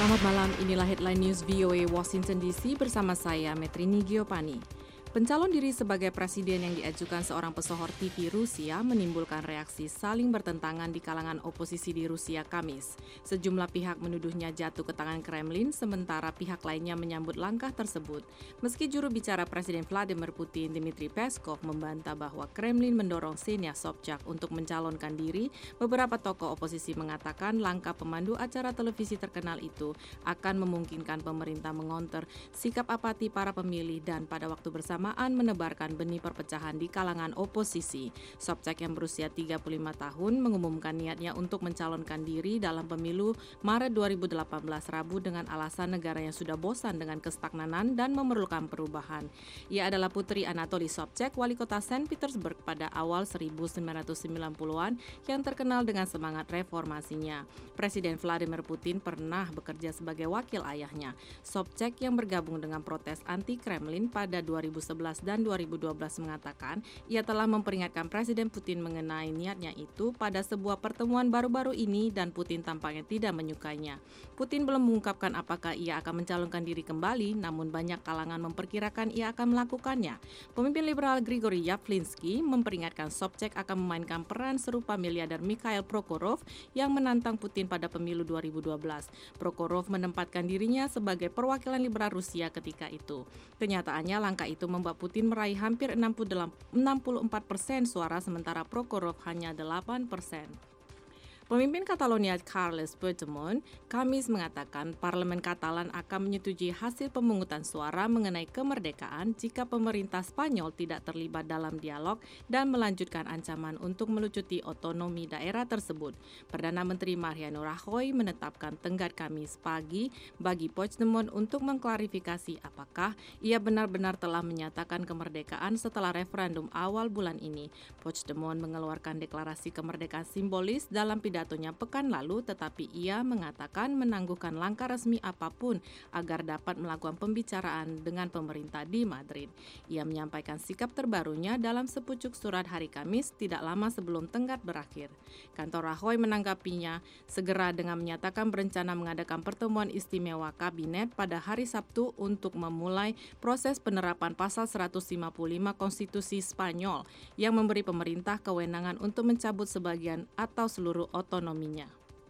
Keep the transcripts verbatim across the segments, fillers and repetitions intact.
Selamat malam, inilah headline news V O A Washington D C bersama saya, Metrini Giopani. Pencalon diri sebagai presiden yang diajukan seorang pesohor T V Rusia menimbulkan reaksi saling bertentangan di kalangan oposisi di Rusia Kamis. Sejumlah pihak menuduhnya jatuh ke tangan Kremlin, sementara pihak lainnya menyambut langkah tersebut. Meski juru bicara Presiden Vladimir Putin, Dmitry Peskov, membantah bahwa Kremlin mendorong Ksenia Sobchak untuk mencalonkan diri, beberapa tokoh oposisi mengatakan langkah pemandu acara televisi terkenal itu akan memungkinkan pemerintah mengonter sikap apati para pemilih dan pada waktu bersama menebarkan benih perpecahan di kalangan oposisi. Sobchak yang berusia tiga puluh lima tahun mengumumkan niatnya untuk mencalonkan diri dalam pemilu Maret dua ribu delapan belas Rabu dengan alasan negara yang sudah bosan dengan kestagnanan dan memerlukan perubahan. Ia adalah putri Anatoly Sobchak, wali kota Saint Petersburg pada awal seribu sembilan ratus sembilan puluhan yang terkenal dengan semangat reformasinya. Presiden Vladimir Putin pernah bekerja sebagai wakil ayahnya. Sobchak yang bergabung dengan protes anti-Kremlin pada dua ribu sebelas dan dua ribu dua belas mengatakan ia telah memperingatkan Presiden Putin mengenai niatnya itu pada sebuah pertemuan baru-baru ini dan Putin tampaknya tidak menyukainya. Putin belum mengungkapkan apakah ia akan mencalonkan diri kembali, namun banyak kalangan memperkirakan ia akan melakukannya. Pemimpin liberal Grigory Yavlinsky memperingatkan Sobchak akan memainkan peran serupa miliarder Mikhail Prokhorov yang menantang Putin pada pemilu dua ribu dua belas. Prokhorov menempatkan dirinya sebagai perwakilan liberal Rusia ketika itu. Kenyataannya langkah itu membuat Putin meraih hampir enam puluh empat persen suara sementara Prokhorov hanya delapan persen. Pemimpin Catalonia Carles Puigdemont Kamis mengatakan parlemen Katalan akan menyetujui hasil pemungutan suara mengenai kemerdekaan jika pemerintah Spanyol tidak terlibat dalam dialog dan melanjutkan ancaman untuk melucuti otonomi daerah tersebut. Perdana Menteri Mariano Rajoy menetapkan tenggat Kamis pagi bagi Puigdemont untuk mengklarifikasi apakah ia benar-benar telah menyatakan kemerdekaan setelah referendum awal bulan ini. Puigdemont mengeluarkan deklarasi kemerdekaan simbolis dalam pidatonya pekan lalu, tetapi ia mengatakan menangguhkan langkah resmi apapun agar dapat melakukan pembicaraan dengan pemerintah di Madrid. Ia menyampaikan sikap terbarunya dalam sepucuk surat hari Kamis tidak lama sebelum tenggat berakhir. Kantor Rajoy menanggapinya segera dengan menyatakan berencana mengadakan pertemuan istimewa kabinet pada hari Sabtu untuk memulai proses penerapan pasal seratus lima puluh lima Konstitusi Spanyol yang memberi pemerintah kewenangan untuk mencabut sebagian atau seluruh otonominya.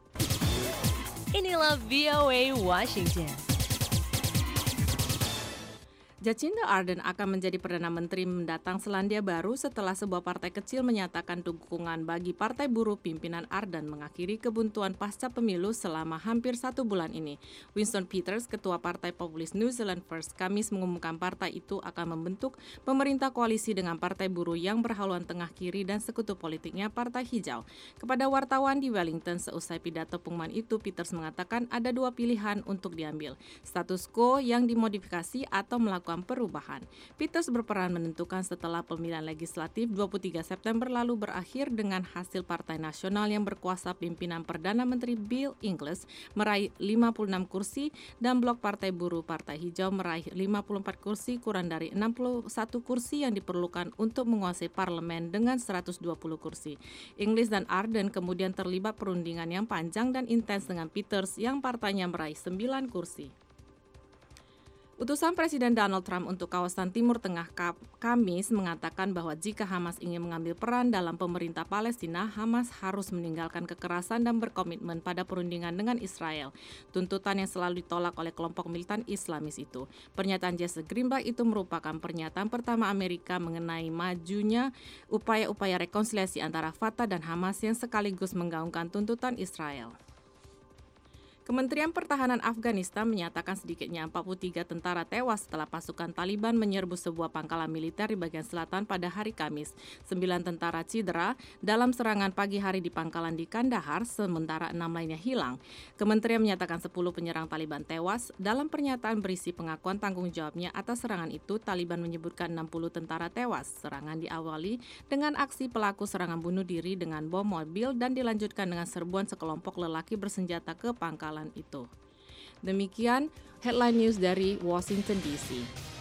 Inilah V O A Washington. Jacinda Ardern akan menjadi Perdana Menteri mendatang Selandia Baru setelah sebuah partai kecil menyatakan dukungan bagi Partai Buruh pimpinan Ardern mengakhiri kebuntuan pasca pemilu selama hampir satu bulan ini. Winston Peters, ketua Partai Populis New Zealand First, Kamis mengumumkan partai itu akan membentuk pemerintah koalisi dengan Partai Buruh yang berhaluan tengah kiri dan sekutu politiknya Partai Hijau. Kepada wartawan di Wellington seusai pidato pengumuman itu, Peters mengatakan ada dua pilihan untuk diambil, status quo yang dimodifikasi atau melakukan perubahan. Peters berperan menentukan setelah pemilihan legislatif dua puluh tiga September lalu berakhir dengan hasil Partai Nasional yang berkuasa pimpinan Perdana Menteri Bill English meraih lima puluh enam kursi dan Blok Partai Buruh Partai Hijau meraih lima puluh empat kursi, kurang dari enam puluh satu kursi yang diperlukan untuk menguasai parlemen dengan seratus dua puluh kursi. English dan Ardern kemudian terlibat perundingan yang panjang dan intens dengan Peters yang partainya meraih sembilan kursi. Utusan Presiden Donald Trump untuk kawasan Timur Tengah Kamis mengatakan bahwa jika Hamas ingin mengambil peran dalam pemerintah Palestina, Hamas harus meninggalkan kekerasan dan berkomitmen pada perundingan dengan Israel. Tuntutan yang selalu ditolak oleh kelompok militan Islamis itu. Pernyataan Jesse Greenblatt itu merupakan pernyataan pertama Amerika mengenai majunya upaya-upaya rekonsiliasi antara Fatah dan Hamas yang sekaligus menggaungkan tuntutan Israel. Kementerian Pertahanan Afghanistan menyatakan sedikitnya empat puluh tiga tentara tewas setelah pasukan Taliban menyerbu sebuah pangkalan militer di bagian selatan pada hari Kamis. Sembilan tentara cedera dalam serangan pagi hari di pangkalan di Kandahar, sementara enam lainnya hilang. Kementerian menyatakan sepuluh penyerang Taliban tewas. Dalam pernyataan berisi pengakuan tanggung jawabnya atas serangan itu, Taliban menyebutkan enam puluh tentara tewas. Serangan diawali dengan aksi pelaku serangan bunuh diri dengan bom mobil dan dilanjutkan dengan serbuan sekelompok lelaki bersenjata ke pangkalan itu. Demikian headline news dari Washington D C.